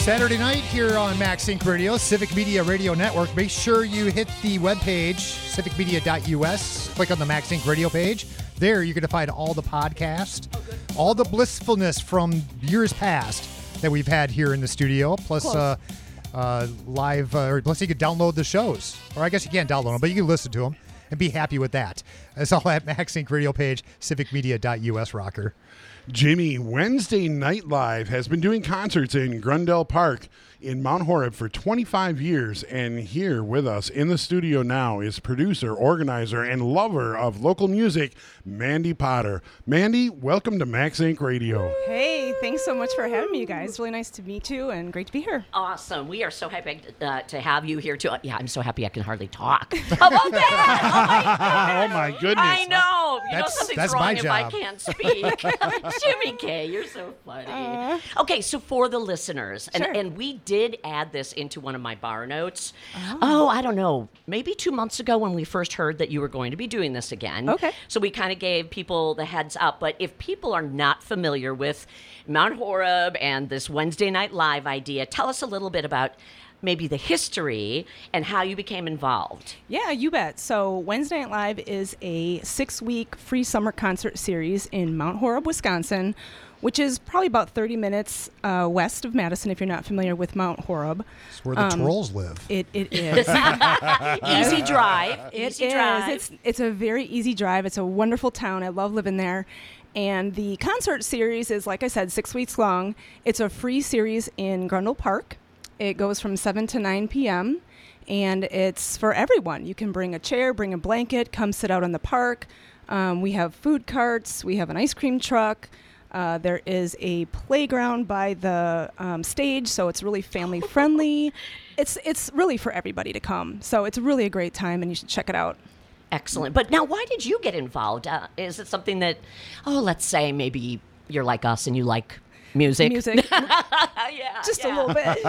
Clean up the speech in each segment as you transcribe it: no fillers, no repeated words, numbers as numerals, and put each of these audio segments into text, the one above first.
Saturday night here on MaxSync Radio, Civic Media Radio Network. Make sure you hit the webpage, civicmedia.us. Click on the MaxSync Radio page. There, you're going to find all the podcasts, all the blissfulness from years past that we've had here in the studio, plus live, or plus you can download the shows. Or I guess you can't download them, but you can listen to them and be happy with that. It's all at MaxSync Radio page, civicmedia.us, rocker. Jimmy, Wednesday Night Live has been doing concerts in Grundle Park in Mount Horeb for 25 years, and here with us in the studio now is producer, organizer, and lover of local music, Mandy Potter. Mandy, welcome to MaxSync Radio. Hey, thanks so much for having me, you guys. Really nice to meet you and great to be here. Awesome. We are so happy to have you here, too. Yeah, I'm so happy I can hardly talk. How about that? Oh, my goodness. I know. You know something's that's wrong my if job. I can't speak. Jimmy K, you're so funny. Okay, so for the listeners, Sure. and we did add this into one of my bar notes. I don't know, maybe 2 months ago when we first heard that you were going to be doing this again. Okay. So we kind of gave people the heads up. But if people are not familiar with Mount Horeb and this Wednesday Night Live idea, tell us a little bit about maybe the history and how you became involved. Yeah, you bet. So Wednesday Night Live is a 6-week free summer concert series in Mount Horeb, Wisconsin, which is probably about 30 minutes west of Madison, if you're not familiar with Mount Horeb. It's where the trolls live. It is. Easy drive. It Easy is. drive. It's a very easy drive. It's a wonderful town. I love living there. And the concert series is, like I said, 6 weeks long. It's a free series in Grundle Park. It goes from 7 to 9 p.m., and it's for everyone. You can bring a chair, bring a blanket, come sit out in the park. We have food carts. We have an ice cream truck. There is a playground by the stage, so it's really family friendly. It's really for everybody to come. So it's really a great time, and you should check it out. Excellent. But now, why did you get involved? Is it something that, let's say maybe you're like us and you like music? Yeah, just a little bit.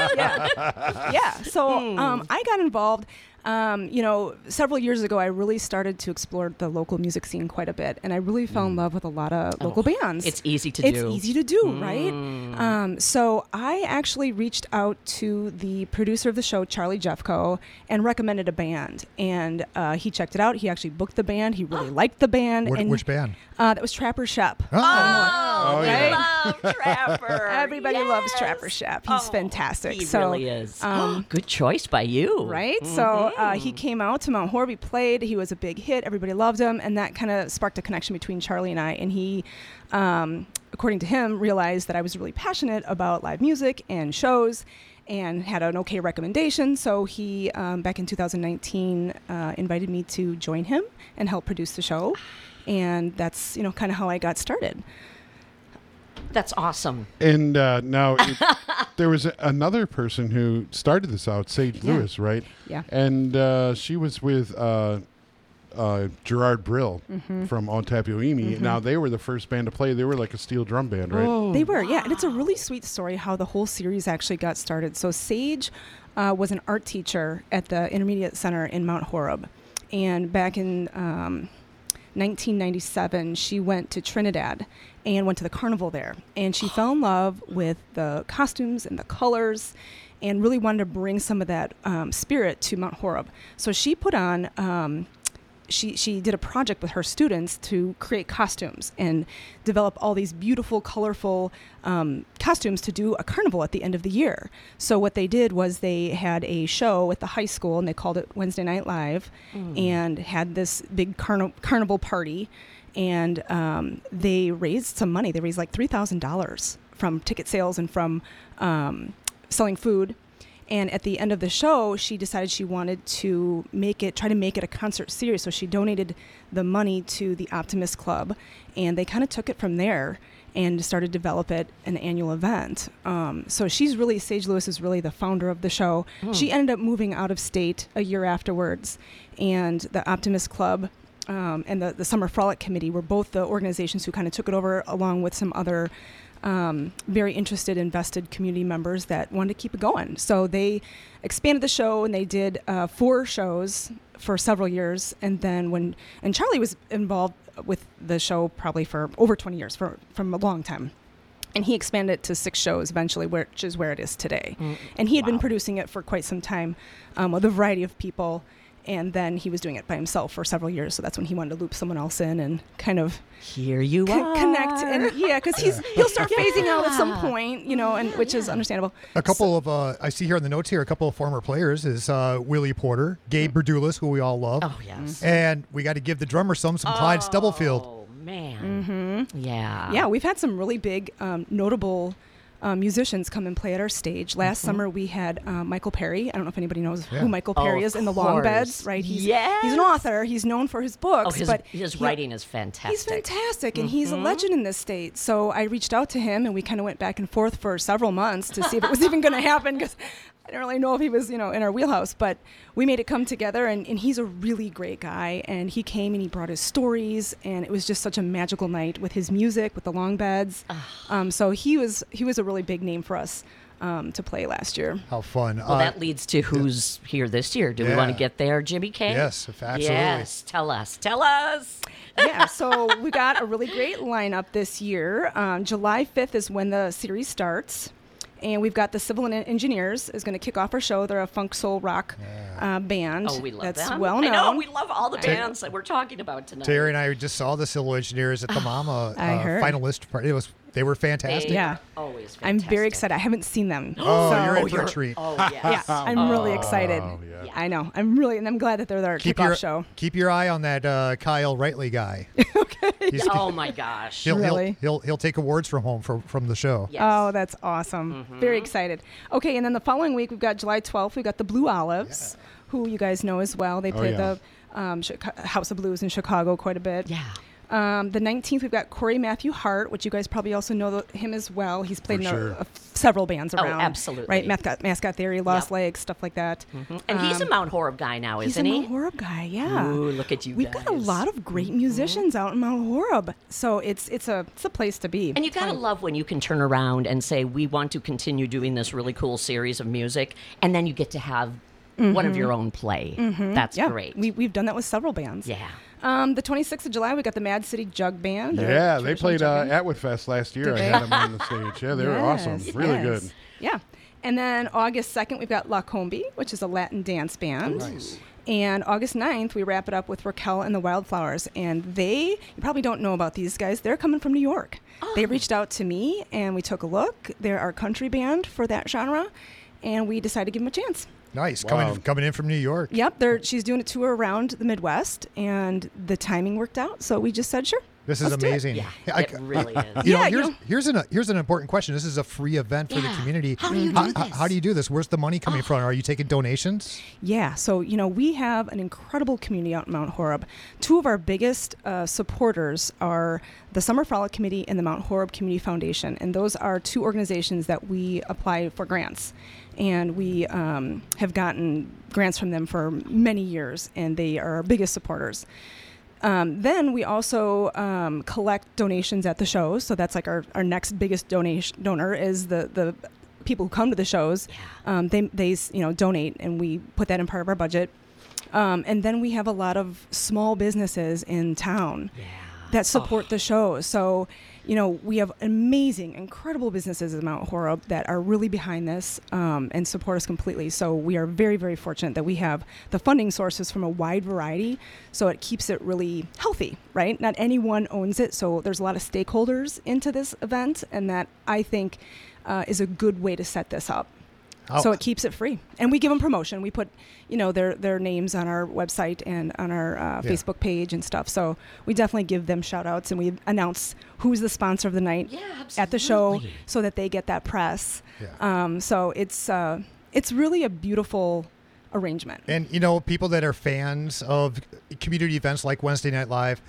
Yeah. So I got involved. Several years ago, I really started to explore the local music scene quite a bit, and I really fell in love with a lot of local bands. It's easy to do. It's easy to do, right? So I actually reached out to the producer of the show, Charlie Jeffco, and recommended a band, and he checked it out. He actually booked the band. He really liked the band. Which band? That was Trapper Shep. Oh, yeah. love Trapper. Everybody loves Trapper Shep. He's fantastic. He really is. Good choice by you. Right? So he came out to Mount Horeb. He played. He was a big hit. Everybody loved him. And that kind of sparked a connection between Charlie and I. And he, according to him, realized that I was really passionate about live music and shows and had an okay recommendation. So he, back in 2019, invited me to join him and help produce the show. And that's, kind of how I got started. That's awesome. And now there was another person who started this out, Sage Lewis, right? Yeah. And she was with Gerard Brill from On Tapioimi. Now, they were the first band to play. They were like a steel drum band, right? They were, yeah. And it's a really sweet story how the whole series actually got started. So Sage was an art teacher at the Intermediate Center in Mount Horeb. And back in 1997, she went to Trinidad and went to the carnival there. And she fell in love with the costumes and the colors and really wanted to bring some of that spirit to Mount Horeb. So she put on... She did a project with her students to create costumes and develop all these beautiful, colorful costumes to do a carnival at the end of the year. So what they did was they had a show at the high school, and they called it Wednesday Night Live, and had this big carnival party. And they raised some money. They raised like $3,000 from ticket sales and from selling food. And at the end of the show, she decided she wanted to try to make it a concert series. So she donated the money to the Optimist Club, and they kind of took it from there and started to develop it an annual event. So Sage Lewis is really the founder of the show. She ended up moving out of state a year afterwards, and the Optimist Club and the Summer Frolic Committee were both the organizations who kind of took it over, along with some other very interested, invested community members that wanted to keep it going. So they expanded the show, and they did 4 shows for several years. And then Charlie was involved with the show probably for over 20 years, from a long time. And he expanded it to 6 shows eventually, which is where it is today. And he had been producing it for quite some time with a variety of people. And then he was doing it by himself for several years. So that's when he wanted to loop someone else in and kind of Here you are. connect. And because he'll start phasing out at some point, and which is understandable. A couple of, I see here in the notes here, a couple of former players is Willie Porter, Gabe Berdulis, who we all love. Oh, yes. And we got to give the drummer some Clyde Stubblefield. Oh, man. Yeah. Yeah, we've had some really big, notable musicians come and play at our stage. Last summer we had Michael Perry. I don't know if anybody knows who Michael Perry is in the Long Beds, right? He's an author. He's known for his books. Oh, his writing is fantastic. He's fantastic, and he's a legend in this state. So I reached out to him, and we kind of went back and forth for several months to see if it was even going to happen, because I didn't really know if he was, in our wheelhouse. But we made it come together, and he's a really great guy. And he came and he brought his stories, and it was just such a magical night with his music, with the Long Beds. So he was a really big name for us to play last year. How fun. Well, that leads to who's here this year. Do we want to get there, Jimmy K? Yes, absolutely. Yes, tell us. Yeah, so we got a really great lineup this year. July 5th is when the series starts. And we've got the Civil Engineers is going to kick off our show. They're a funk soul rock band. Oh, we love that's them. well known. I know, we love all the bands that we're talking about tonight. Terry and I just saw the Civil Engineers at the Mama I heard. finalist party. They were fantastic. They Yeah. are always fantastic. I'm very excited. I haven't seen them. Oh, so you're in for a treat. Oh, yes. yeah, I'm really excited. yeah. I know. And I'm glad that they're there. Kickoff show. Keep your eye on that Kyle Rightly guy. Okay. Oh, my gosh. Really? He'll take awards from home from the show. Yes. Oh, that's awesome. Very excited. Okay, and then the following week, we've got July 12th. We've got the Blue Olives, who you guys know as well. They played the House of Blues in Chicago quite a bit. Yeah. The 19th, we've got Corey Matthew Hart, which you guys probably also know him as well. He's played For in several bands around. absolutely. Right, Mascot Theory, Lost Legs, stuff like that. And he's a Mount Horeb guy now, isn't He's he? a Mount Horeb guy, yeah. Ooh, look at you We've guys. got a lot of great musicians out in Mount Horeb, so it's a place to be. And you gotta love when you can turn around and say, we want to continue doing this really cool series of music, and then you get to have one of your own play. That's great. We've done that with several bands. Yeah. The 26th of July, we got the Mad City Jug Band. Yeah, they played Atwood Fest last year. I had them on the stage. Yeah, they were awesome. Really good. Yeah. And then August 2nd, we've got La Combi, which is a Latin dance band. Nice. And August 9th, we wrap it up with Raquel and the Wildflowers. And you probably don't know about these guys. They're coming from New York. They reached out to me, and we took a look. They're our country band for that genre, and we decided to give them a chance. Nice. Wow. Coming in from New York. Yep, she's doing a tour around the Midwest, and the timing worked out, so we just said, sure. This is Let's do it. amazing. Yeah, I- it really is. You know, Yeah, here's an important question. This is a free event for the community. How do you do this? How do you do this? Where's the money coming from? Are you taking donations? Yeah, so, we have an incredible community out in Mount Horeb. Two of our biggest supporters are the Summer Frolic Committee and the Mount Horeb Community Foundation, and those are two organizations that we apply for grants. And we have gotten grants from them for many years, and they are our biggest supporters. Then we also collect donations at the shows, so that's like our next biggest donor is the people who come to the shows. They donate, and we put that in part of our budget. And then we have a lot of small businesses in town that support the shows. So, we have amazing, incredible businesses in Mount Horeb that are really behind this and support us completely. So we are very, very fortunate that we have the funding sources from a wide variety. So it keeps it really healthy, right? Not anyone owns it. So there's a lot of stakeholders into this event, and that I think is a good way to set this up. So it keeps it free, and we give them promotion. We put, their names on our website and on our Facebook page and stuff. So we definitely give them shout outs, and we announce who's the sponsor of the night at the show, so that they get that press. Yeah. So it's really a beautiful arrangement. And people that are fans of community events like Wednesday Night Live,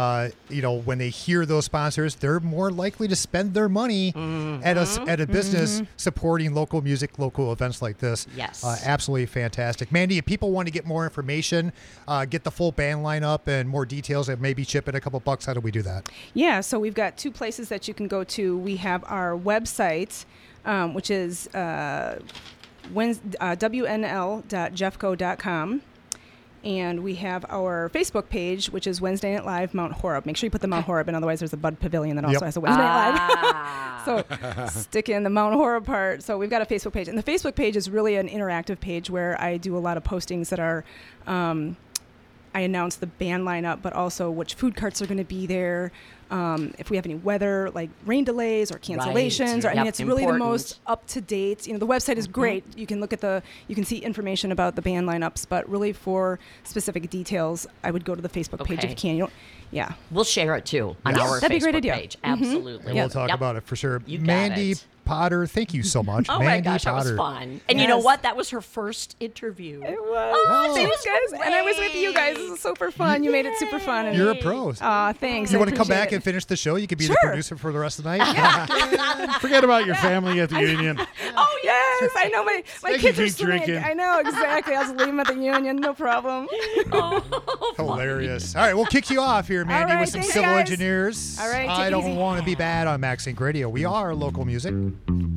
when they hear those sponsors, they're more likely to spend their money at a business supporting local music, local events like this. Yes. Absolutely fantastic. Mandy, if people want to get more information, get the full band lineup and more details, and maybe chip in a couple bucks, how do we do that? Yeah, so we've got two places that you can go to. We have our website, which is wnl.jeffco.com. And we have our Facebook page, which is Wednesday Night Live Mount Horeb. Make sure you put the Mount Horeb in, otherwise there's a Bud Pavilion that also has a Wednesday Night Live. So stick in the Mount Horeb part. So we've got a Facebook page. And the Facebook page is really an interactive page where I do a lot of postings that are, I announce the band lineup, but also which food carts are going to be there. If we have any weather, like rain delays or cancellations, Right. I mean, it's really the Important. most up to date. You know, the website is great. You can look at you can see information about the band lineups, but really for specific details, I would go to the Facebook page if you Okay. can. You don't, yeah. We'll share it too on Yes. our That'd be a great Facebook idea. page. Mhm. Absolutely. And we'll talk Yep. about it for sure. You got Mandy it. Potter, thank you so much. Oh my Mandy gosh, that was Potter. fun. And you know Yes. what? That was her first interview. It was. Oh. Thanks, guys. And I was with you guys. This is super fun. You made it super fun. And You're a pro. thanks. You I want to come appreciate back it. and finish the show? You could be Sure. the producer for the rest of the night. Forget about your family at the union. Oh yes, I know my They can kids are keep swimming. drinking. I know exactly. I'll just leave them at the union, no problem. Hilarious. All right, we'll kick you off here, Mandy, All right, with some thanks, civil guys. engineers. All right, take I it don't easy. want to be bad on Max Inc. Radio. We are local music.